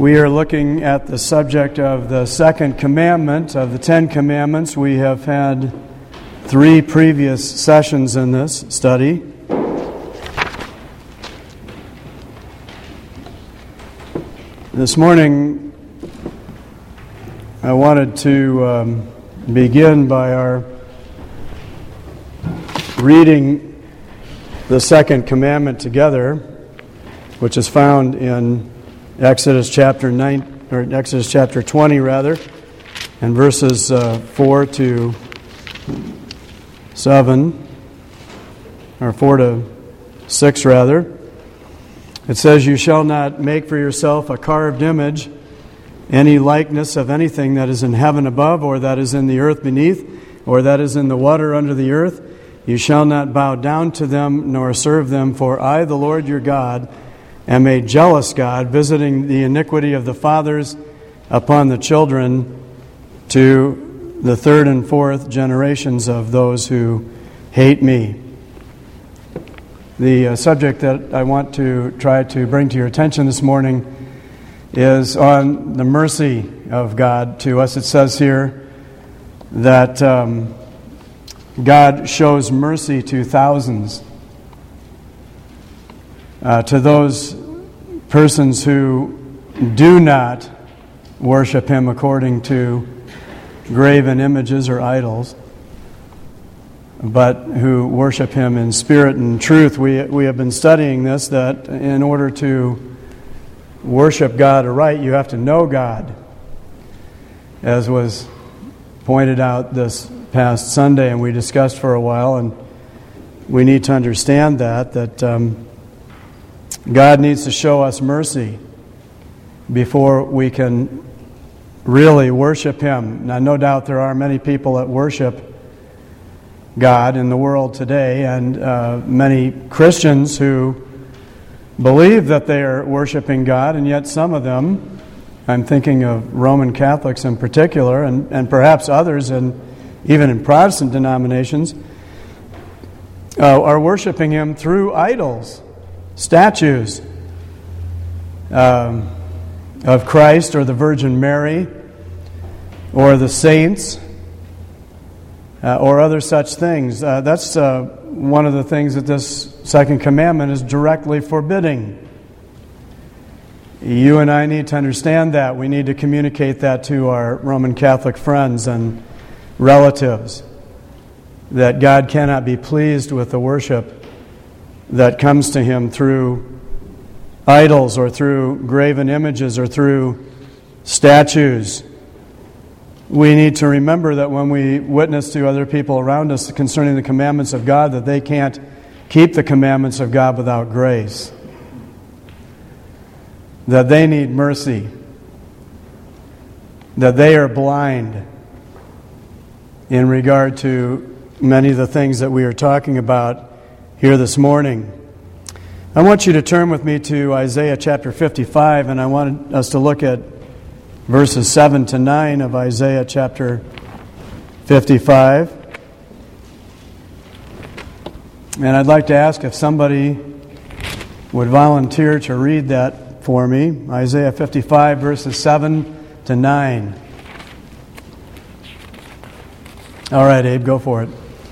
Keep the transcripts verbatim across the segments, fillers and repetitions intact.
We are looking at the subject of the second commandment of the Ten Commandments. We have had three previous sessions in this study. This morning, I wanted to um, begin by our reading the second commandment together, which is found in Exodus chapter nine, or Exodus chapter twenty, rather, and verses uh, four to seven, or four to six, rather. It says, "You shall not make for yourself a carved image, any likeness of anything that is in heaven above, or that is in the earth beneath, or that is in the water under the earth. You shall not bow down to them, nor serve them, for I, the Lord your God, am a jealous God, visiting the iniquity of the fathers upon the children to the third and fourth generations of those who hate me." The uh, subject that I want to try to bring to your attention this morning is on the mercy of God to us. It says here that um, God shows mercy to thousands. Uh, to those persons who do not worship Him according to graven images or idols, but who worship Him in spirit and truth. We we have been studying this, that in order to worship God aright, you have to know God, as was pointed out this past Sunday, and we discussed for a while, and we need to understand that, that um, God needs to show us mercy before we can really worship Him. Now, no doubt there are many people that worship God in the world today, and uh, many Christians who believe that they are worshiping God, and yet some of them, I'm thinking of Roman Catholics in particular, and, and perhaps others, and even in Protestant denominations, uh, are worshiping Him through idols, statues um, of Christ or the Virgin Mary or the saints uh, or other such things. Uh, that's uh, one of the things that this second commandment is directly forbidding. You and I need to understand that. We need to communicate that to our Roman Catholic friends and relatives, that God cannot be pleased with the worship that comes to Him through idols or through graven images or through statues. We need to remember that when we witness to other people around us concerning the commandments of God, that they can't keep the commandments of God without grace, that they need mercy, that they are blind in regard to many of the things that we are talking about here this morning. I want you to turn with me to Isaiah chapter fifty-five, and I want us to look at verses seven to nine of Isaiah chapter fifty-five. And I'd like to ask if somebody would volunteer to read that for me. Isaiah fifty-five, verses seven to nine. All right, Abe, go for it.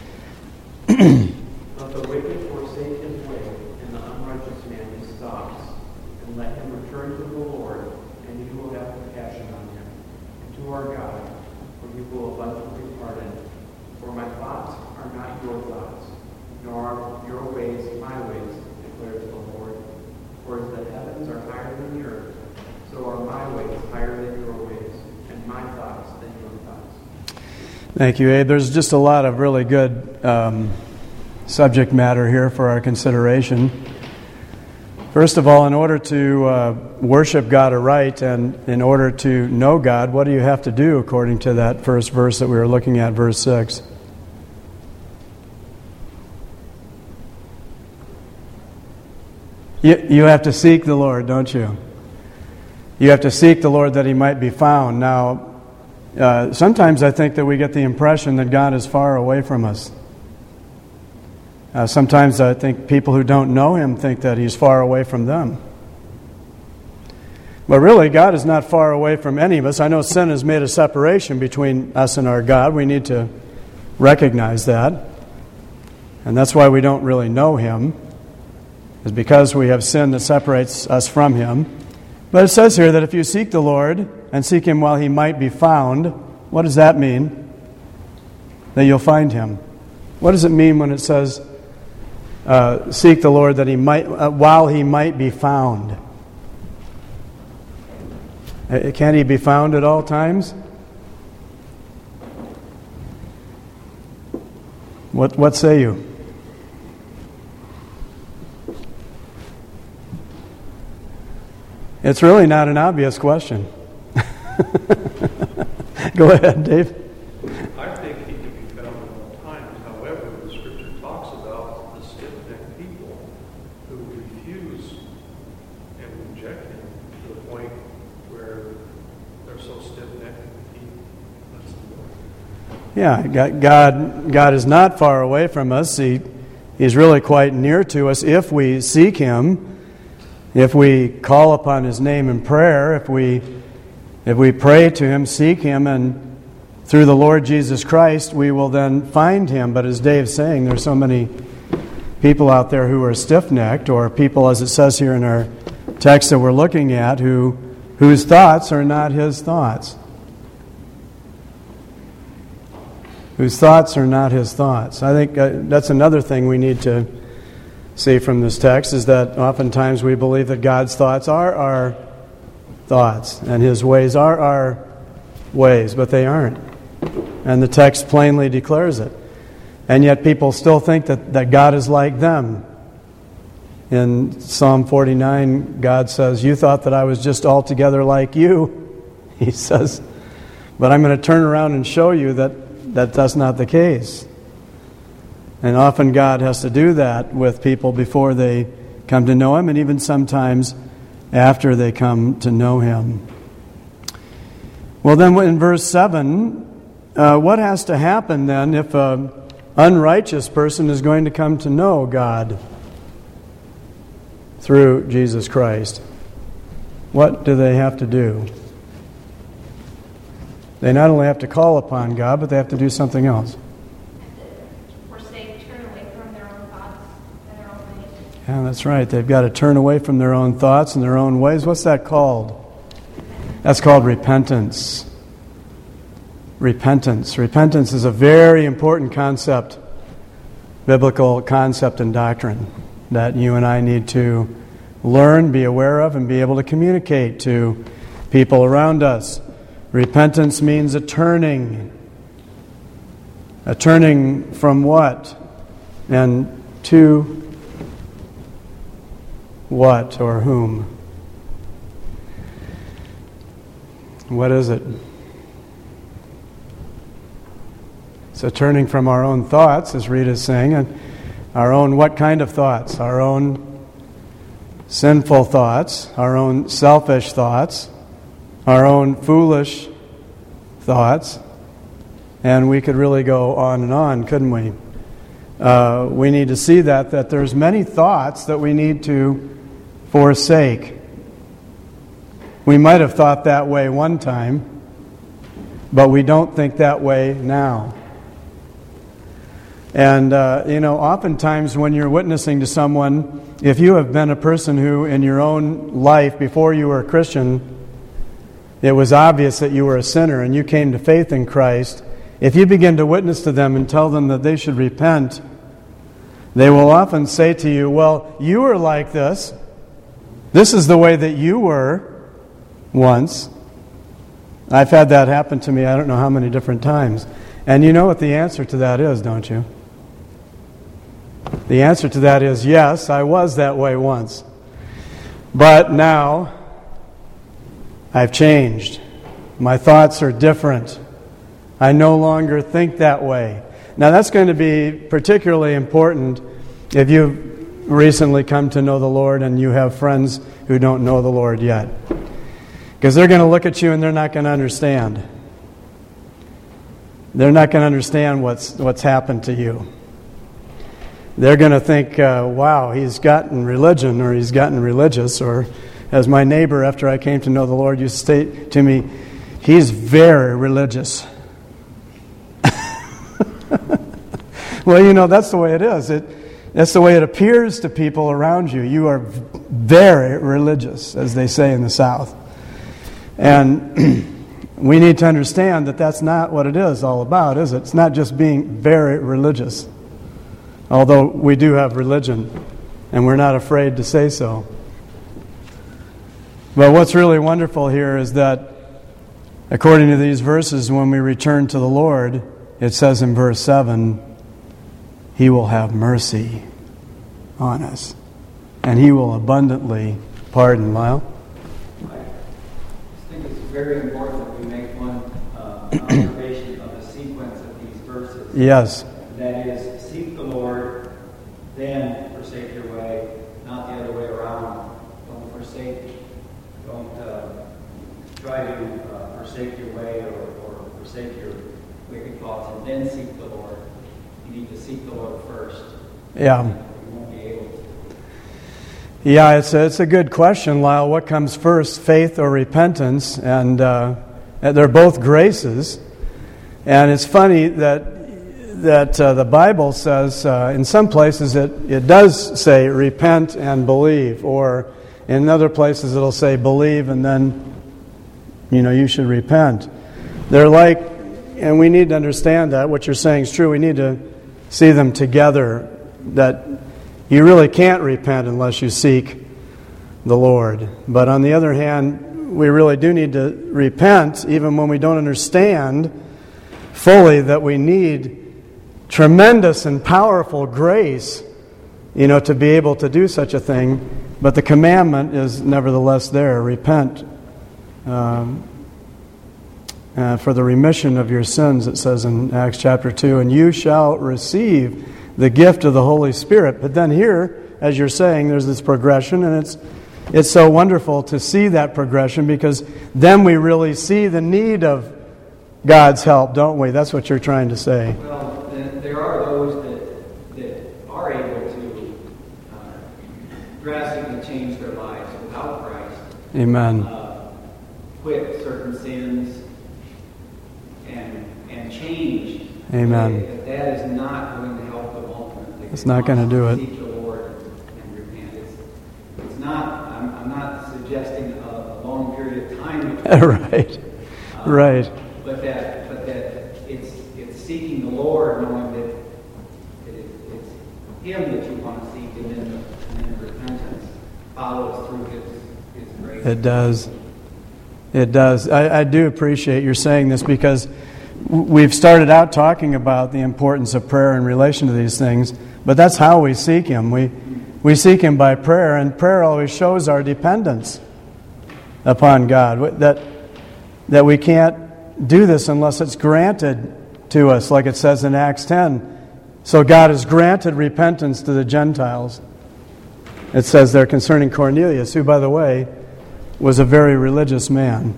Let the wicked forsake his way, and the unrighteous man his thoughts, and let him return to the Lord, and He will have compassion on him, and to our God, for He will abundantly pardon. For my thoughts are not your thoughts, nor are your ways my ways, declares the Lord. For as the heavens are higher than the earth, so are my ways higher than your ways, and my thoughts than your thoughts. Thank you, Abe. There's just a lot of really good um, subject matter here for our consideration. First of all, in order to uh, worship God aright and in order to know God, what do you have to do according to that first verse that we were looking at, verse six? You, you have to seek the Lord, don't you? You have to seek the Lord that He might be found. Now, Uh, sometimes I think that we get the impression that God is far away from us. Uh, sometimes I think people who don't know Him think that He's far away from them. But really, God is not far away from any of us. I know sin has made a separation between us and our God. We need to recognize that. And that's why we don't really know Him, is because we have sin that separates us from Him. But it says here that if you seek the Lord and seek Him while He might be found, what does that mean? That you'll find Him. What does it mean when it says, uh, seek the Lord that He might, uh, while He might be found? Can't He be found at all times? What what say you? It's really not an obvious question. Go ahead, Dave. I think He can be found at all times. However, the Scripture talks about the stiff-necked people who refuse and reject Him to the point where they're so stiff-necked that He lets them go. Yeah, God, God is not far away from us. He, He's really quite near to us if we seek Him, if we call upon His name in prayer, if we if we pray to Him, seek Him, and through the Lord Jesus Christ, we will then find Him. But as Dave's saying, there's so many people out there who are stiff-necked, or people, as it says here in our text that we're looking at, who whose thoughts are not His thoughts. Whose thoughts are not His thoughts. I think uh, that's another thing we need to see from this text, is that oftentimes we believe that God's thoughts are our thoughts, and His ways are our ways, but they aren't. And the text plainly declares it. And yet people still think that, that God is like them. In Psalm forty-nine, God says, "You thought that I was just altogether like you." He says, "But I'm going to turn around and show you that, that that's not the case." And often God has to do that with people before they come to know Him, and even sometimes after they come to know Him. Well, then in verse seven, uh, what has to happen then if an unrighteous person is going to come to know God through Jesus Christ? What do they have to do? They not only have to call upon God, but they have to do something else. Yeah, that's right. They've got to turn away from their own thoughts and their own ways. What's that called? That's called repentance. Repentance. Repentance is a very important concept, biblical concept and doctrine that you and I need to learn, be aware of, and be able to communicate to people around us. Repentance means a turning. A turning from what? And to what or whom? What is it? So turning from our own thoughts, as Rita's saying, and our own what kind of thoughts? Our own sinful thoughts, our own selfish thoughts, our own foolish thoughts, and we could really go on and on, couldn't we? Uh, we need to see that, that there's many thoughts that we need to forsake. We might have thought that way one time, but we don't think that way now. And, uh, you know, oftentimes when you're witnessing to someone, if you have been a person who in your own life, before you were a Christian, it was obvious that you were a sinner and you came to faith in Christ, if you begin to witness to them and tell them that they should repent, they will often say to you, "Well, you were like this. This is the way that you were once." I've had that happen to me I don't know how many different times. And you know what the answer to that is, don't you? The answer to that is, yes, I was that way once. But now, I've changed. My thoughts are different. I no longer think that way. Now that's going to be particularly important if you've recently come to know the Lord and you have friends who don't know the Lord yet. Because they're going to look at you and they're not going to understand. They're not going to understand what's what's happened to you. They're going to think, uh, wow, he's gotten religion, or he's gotten religious, or as my neighbor after I came to know the Lord used to say to me, he's very religious. Well, you know, that's the way it is. It, that's the way it appears to people around you. You are very religious, as they say in the South. And we need to understand that that's not what it is all about, is it? It's not just being very religious. Although we do have religion, and we're not afraid to say so. But what's really wonderful here is that, according to these verses, when we return to the Lord, it says in verse seven, He will have mercy on us, and He will abundantly pardon. Lyle? I think it's very important that we make one uh, observation of the sequence of these verses. Yes. That is, seek the Lord, then forsake your way, not the other way around. Don't forsake, don't uh, try to uh, forsake your way or, or forsake your wicked thoughts and then seek the Lord. You need to seek the Lord first. Yeah. You won't be able to. Yeah, it's a, it's a good question, Lyle. What comes first, faith or repentance? And uh, they're both graces. And it's funny that that uh, the Bible says, uh, in some places it, it does say repent and believe, or in other places it'll say believe and then, you know, you should repent. They're like, and we need to understand that what you're saying is true. We need to see them together, that you really can't repent unless you seek the Lord. But on the other hand, we really do need to repent even when we don't understand fully that we need tremendous and powerful grace, you know, to be able to do such a thing. But the commandment is nevertheless there. Repent um, uh, for the remission of your sins, it says in Acts chapter two, and you shall receive the gift of the Holy Spirit. But then here, as you're saying, there's this progression, and it's it's so wonderful to see that progression, because then we really see the need of God's help, don't we? That's what you're trying to say. Well, there are those that, that are able to uh, drastically change their lives without Christ. Amen. Uh, quit certain sins and and change. Amen. But that is not going to help them ultimately. It's not going to do it. Seek the Lord and repent. It's, it's not. I'm, I'm not suggesting a, a long period of time. Right. Uh, Right. But that, but that it's it's seeking the Lord, knowing that it, it's Him that you want to seek, and then the, and then the repentance follows through His His grace. It does. It does. I, I do appreciate your saying this, because we've started out talking about the importance of prayer in relation to these things, but that's how we seek Him. We we seek Him by prayer, and prayer always shows our dependence upon God. That that we can't do this unless it's granted to us, like it says in Acts ten. So God has granted repentance to the Gentiles. It says there concerning Cornelius, who, by the way, was a very religious man.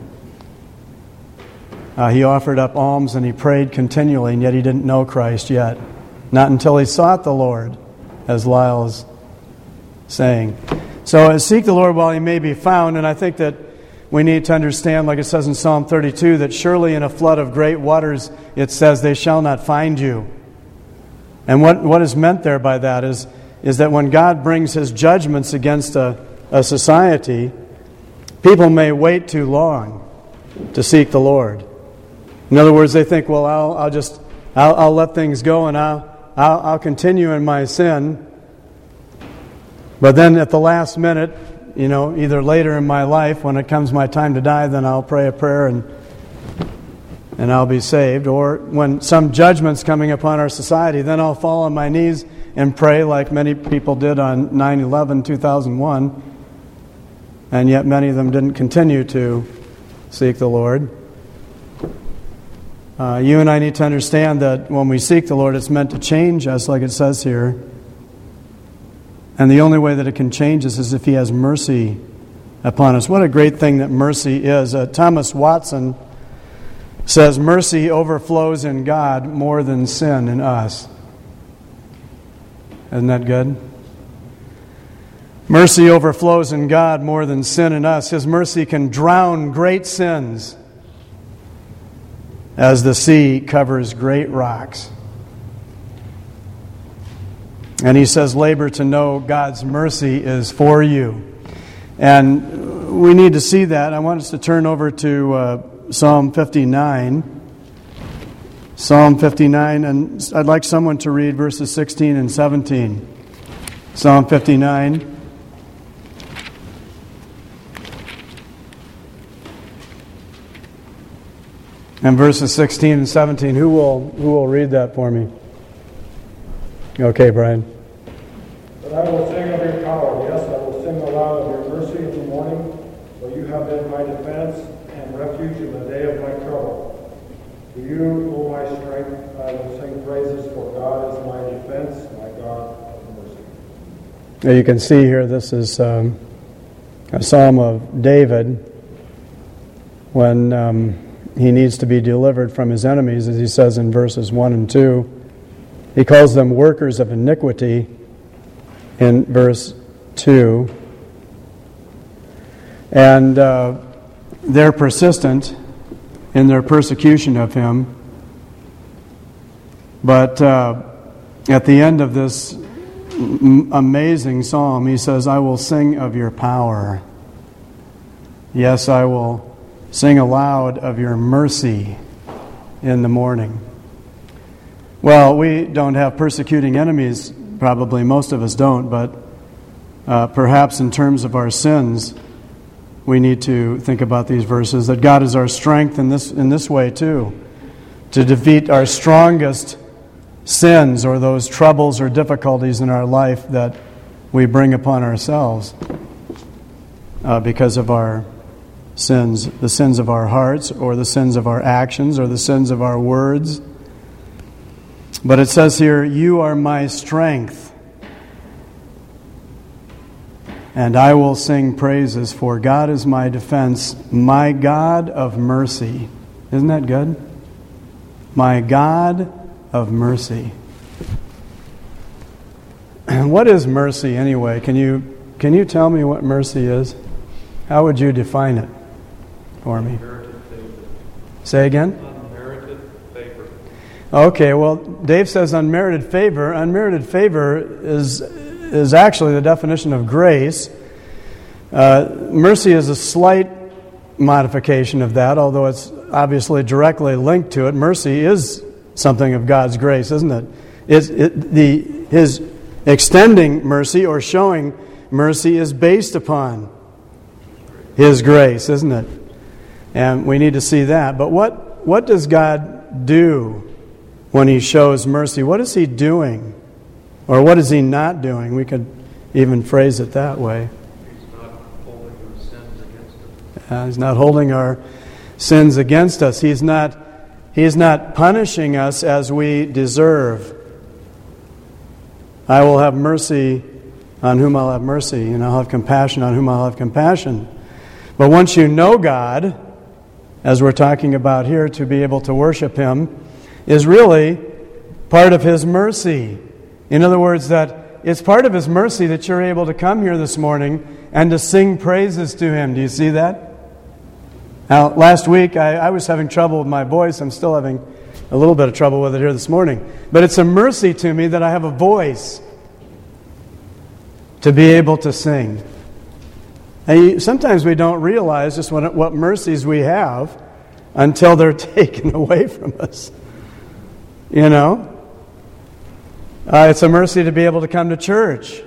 Uh, he offered up alms and he prayed continually, and yet he didn't know Christ yet. Not until he sought the Lord, as Lyle is saying. So seek the Lord while He may be found, and I think that we need to understand, like it says in Psalm thirty-two, that surely in a flood of great waters, it says, they shall not find you. And what, what is meant there by that is, is that when God brings His judgments against a, a society, people may wait too long to seek the Lord. In other words, they think, well, I'll, I'll just, I'll, I'll let things go, and I'll, I'll, I'll continue in my sin. But then at the last minute, you know, either later in my life, when it comes my time to die, then I'll pray a prayer and and I'll be saved. Or when some judgment's coming upon our society, then I'll fall on my knees and pray, like many people did on nine eleven two thousand one. And yet many of them didn't continue to seek the Lord. Uh, you and I need to understand that when we seek the Lord, it's meant to change us, like it says here. And the only way that it can change us is if He has mercy upon us. What a great thing that mercy is. Uh, Thomas Watson says, mercy overflows in God more than sin in us. Isn't that good? Mercy overflows in God more than sin in us. His mercy can drown great sins as the sea covers great rocks. And he says, labor to know God's mercy is for you. And we need to see that. I want us to turn over to uh, Psalm fifty-nine. Psalm fifty-nine, and I'd like someone to read verses sixteen and seventeen. Psalm fifty-nine. And verses sixteen and seventeen. Who will who will read that for me? Okay, Brian. But I will sing of your power. Yes, I will sing aloud of your mercy in the morning, for you have been my defense and refuge in the day of my trouble. To you, O my strength, I will sing praises, for God is my defense, my God of mercy. Now you can see here, this is um, a psalm of David when um, he needs to be delivered from his enemies, as he says in verses one and two. He calls them workers of iniquity in verse two. And uh, they're persistent in their persecution of him. But uh, at the end of this m- amazing psalm, he says, I will sing of your power. Yes, I will sing aloud of your mercy in the morning. Well, we don't have persecuting enemies, probably most of us don't, but uh, perhaps in terms of our sins, we need to think about these verses, that God is our strength in this in this way too, to defeat our strongest sins or those troubles or difficulties in our life that we bring upon ourselves uh, because of our sins, the sins of our hearts or the sins of our actions or the sins of our words. But it says here, you are my strength, and I will sing praises, for God is my defense, my God of mercy. Isn't that good? My God of mercy. What is mercy anyway? Can you can you tell me what mercy is? How would you define it for me? Unmerited favor. Say again? Unmerited favor. Okay, well, Dave says unmerited favor. Unmerited favor is is actually the definition of grace. Uh, mercy is a slight modification of that, although it's obviously directly linked to it. Mercy is something of God's grace, isn't it? It's, it the His extending mercy or showing mercy is based upon His grace, isn't it? And we need to see that. But what what does God do when He shows mercy? What is He doing? Or what is He not doing? We could even phrase it that way. He's not holding our sins against us. Uh, he's not holding our sins against us. He's not, he's not punishing us as we deserve. I will have mercy on whom I'll have mercy, and I'll have compassion on whom I'll have compassion. But once you know God, as we're talking about here, to be able to worship Him is really part of His mercy. In other words, that it's part of His mercy that you're able to come here this morning and to sing praises to Him. Do you see that? Now, last week I, I was having trouble with my voice. I'm still having a little bit of trouble with it here this morning. But it's a mercy to me that I have a voice to be able to sing. And sometimes we don't realize just what, what mercies we have until they're taken away from us. You know? Uh, it's a mercy to be able to come to church.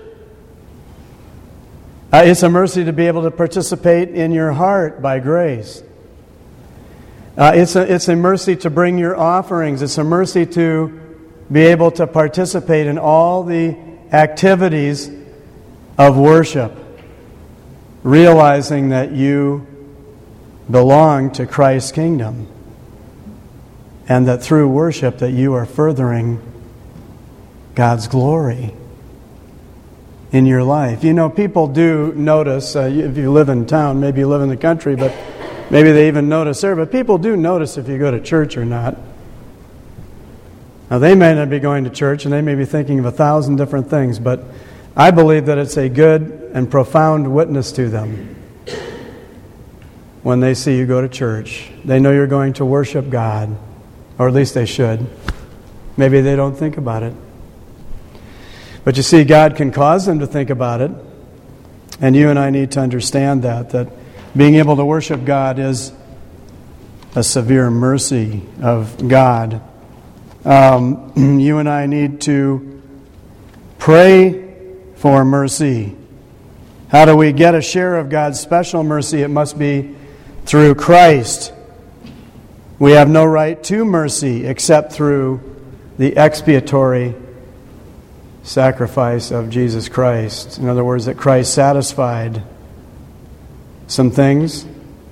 Uh, it's a mercy to be able to participate in your heart by grace. Uh, it's a, it's a mercy to bring your offerings. It's a mercy to be able to participate in all the activities of worship, realizing that you belong to Christ's kingdom, and that through worship that you are furthering God's glory in your life. You know, people do notice, uh, if you live in town, maybe you live in the country, but maybe they even notice there, but people do notice if you go to church or not. Now, they may not be going to church, and they may be thinking of a thousand different things, but I believe that it's a good and profound witness to them when they see you go to church. They know you're going to worship God, or at least they should. Maybe they don't think about it. But you see, God can cause them to think about it, and you and I need to understand that, that being able to worship God is a severe mercy of God. Um, you and I need to pray for mercy. How do we get a share of God's special mercy? It must be through Christ. We have no right to mercy except through the expiatory sacrifice of Jesus Christ. In other words, that Christ satisfied some things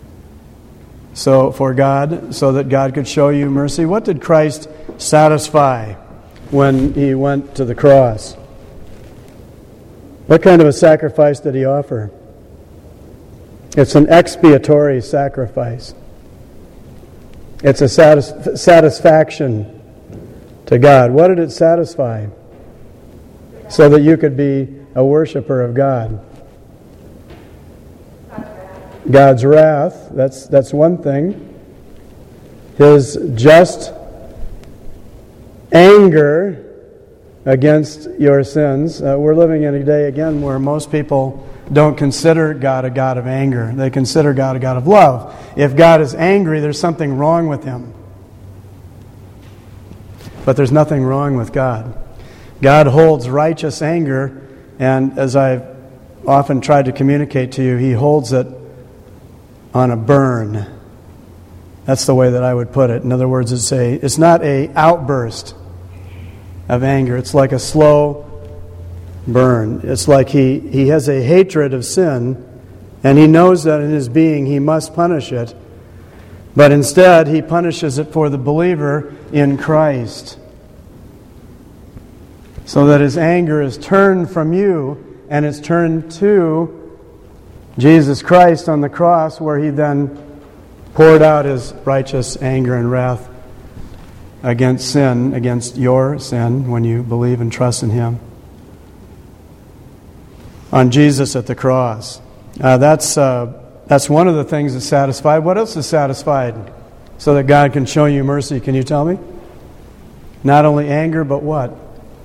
so for God, so that God could show you mercy. What did Christ satisfy when He went to the cross? What kind of a sacrifice did He offer? It's an expiatory sacrifice. It's a satis- satisfaction to God. What did it satisfy? So that you could be a worshiper of God. God's wrath, that's that's one thing. His just anger against your sins. Uh, we're living in a day, again, where most people don't consider God a God of anger. They consider God a God of love. If God is angry, there's something wrong with Him. But there's nothing wrong with God. God holds righteous anger, and as I've often tried to communicate to you, He holds it on a burn. That's the way that I would put it. In other words, it's a it's not a outburst of anger. It's like a slow burn. It's like he, he has a hatred of sin, and he knows that in his being he must punish it. But instead, he punishes it for the believer in Christ, so that his anger is turned from you and it's turned to Jesus Christ on the cross, where He then poured out His righteous anger and wrath against sin, against your sin, when you believe and trust in Him. On Jesus at the cross. Uh, that's uh, that's one of the things that's satisfied. What else is satisfied so that God can show you mercy? Can you tell me? Not only anger, but what?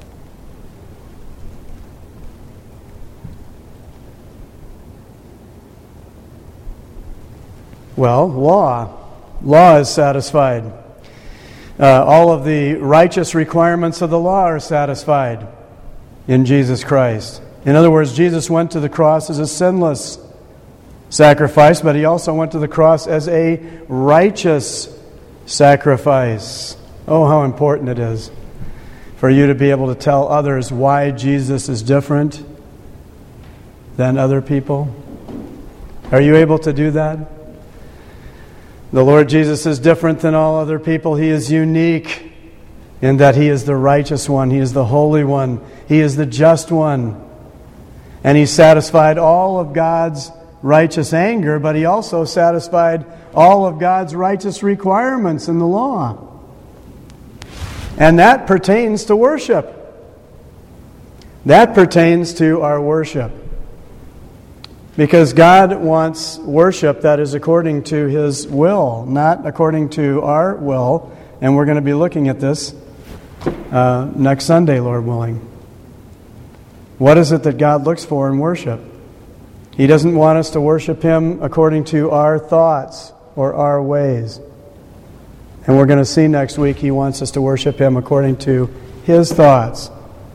Well, law. Law is satisfied. Uh, all of the righteous requirements of the law are satisfied in Jesus Christ. In other words, Jesus went to the cross as a sinless sacrifice, but He also went to the cross as a righteous sacrifice. Oh, how important it is for you to be able to tell others why Jesus is different than other people. Are you able to do that? The Lord Jesus is different than all other people. He is unique in that He is the righteous one. He is the holy one. He is the just one. And He satisfied all of God's righteous anger, but He also satisfied all of God's righteous requirements in the law. And that pertains to worship. That pertains to our worship. Because God wants worship that is according to His will, not according to our will. And we're going to be looking at this uh, next Sunday, Lord willing. What is it that God looks for in worship? He doesn't want us to worship Him according to our thoughts or our ways. And we're going to see next week He wants us to worship Him according to His thoughts,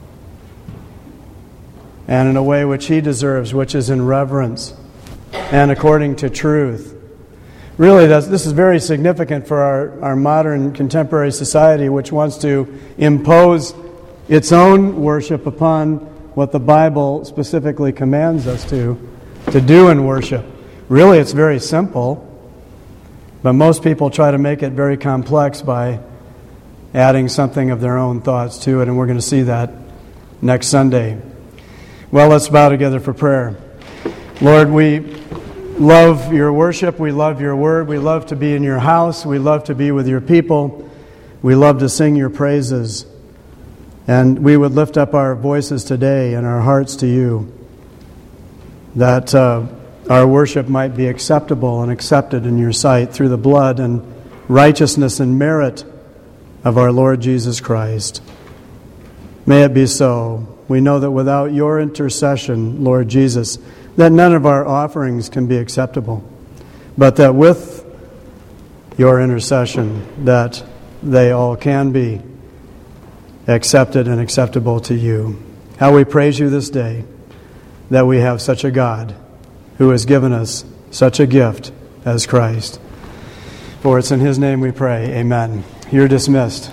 and in a way which He deserves, which is in reverence and according to truth. Really, that's, this is very significant for our, our modern contemporary society, which wants to impose its own worship upon what the Bible specifically commands us to, to do in worship. Really, it's very simple, but most people try to make it very complex by adding something of their own thoughts to it, and we're going to see that next Sunday. Well, let's bow together for prayer. Lord, we love your worship. We love your word. We love to be in your house. We love to be with your people. We love to sing your praises. And we would lift up our voices today and our hearts to you. that uh, our worship might be acceptable and accepted in your sight through the blood and righteousness and merit of our Lord Jesus Christ. May it be so. We know that without your intercession, Lord Jesus, that none of our offerings can be acceptable, but that with your intercession, that they all can be accepted and acceptable to you. How we praise you this day that we have such a God who has given us such a gift as Christ. For it's in His name we pray. Amen. You're dismissed.